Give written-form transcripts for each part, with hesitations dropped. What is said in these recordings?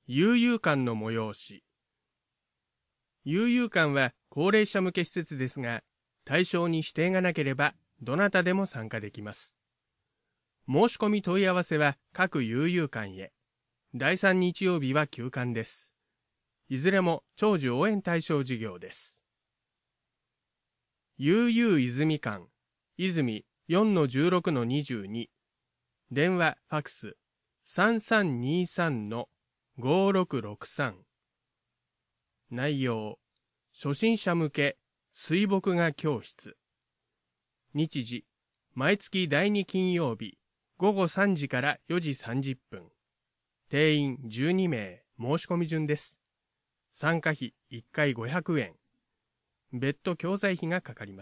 悠々館の催し。悠々館は高齢者向け施設ですが、対象に指定がなければ、どなたでも参加できます。申し込み問い合わせは各悠々館へ。第3日曜日は休館です。いずれも長寿応援対象事業です。悠々泉館、泉 4-16-22。電話、ファクス、3323-5663。内容、初心者向け水墨画教室。日時、毎月第2金曜日、午後3時から4時30分。定員12名、申し込み順です。参加費1回500円。別途教材費がかかります。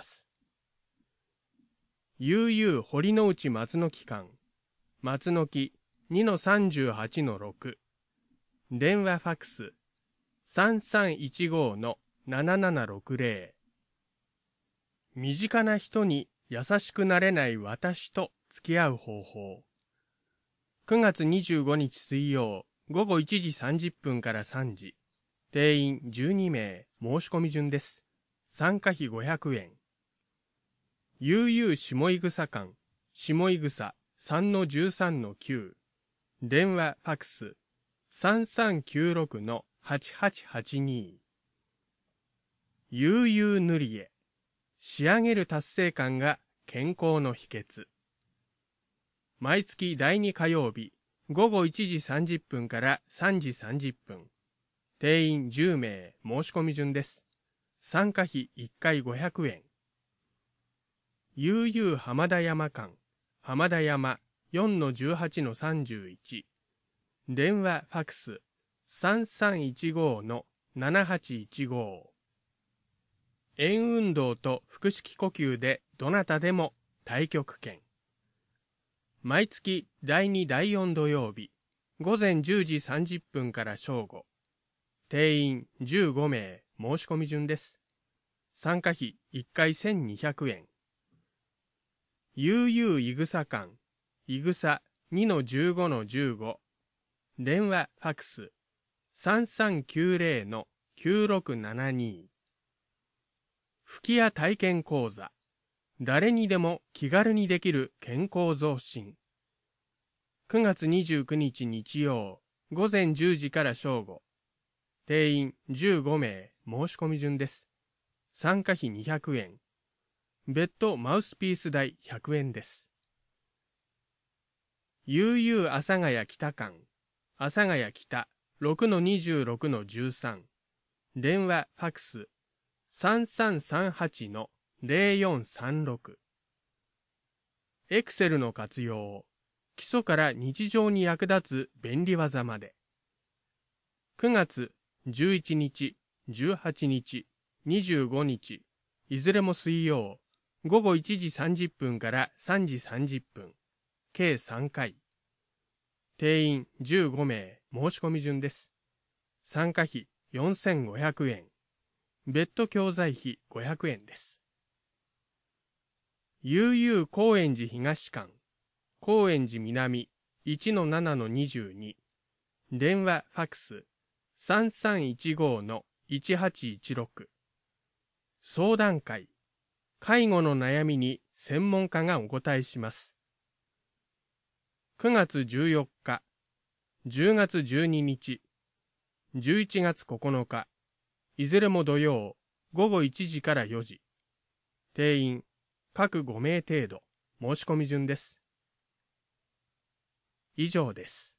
悠々堀之内松の木館、松の木 2-38-6。電話ファクス、3315-7760。身近な人に優しくなれない私と付き合う方法。9月25日水曜、午後1時30分から3時。定員12名、申し込み順です。参加費500円。悠々下井草館、下井草 3-13-9。電話ファクス、3396-8882。悠々塗り絵。仕上げる達成感が健康の秘訣。毎月第2火曜日、午後1時30分から3時30分。定員10名、申し込み順です。参加費1回500円。悠々浜田山館、浜田山 4-18-31。電話ファクス、3315-7815。円運動と腹式呼吸でどなたでも太極拳。毎月第2第4土曜日、午前10時30分から正午。定員15名、申し込み順です。参加費1回1200円。悠々いぐさ館、いぐさ 2-15-15。電話ファクス、3390-9672。吹き矢体験講座。誰にでも気軽にできる健康増進。9月29日日曜、午前10時から正午。定員15名、申し込み順です。参加費200円。別途マウスピース代100円です。悠々阿佐ヶ谷北館、阿佐ヶ谷北 6-26-13。電話ファクス、3338-0436。エクセルの活用。基礎から日常に役立つ便利技まで。9月11日、18日、25日、いずれも水曜、午後1時30分から3時30分、計3回。定員15名、申し込み順です。参加費4500円。別途教材費500円です。悠々高円寺東館、高円寺南 1-7-22。電話ファクス、3315-1816。相談会。介護の悩みに専門家がお答えします。9月14日、10月12日、11月9日、いずれも土曜、午後1時から4時。定員、各5名程度、申し込み順です。以上です。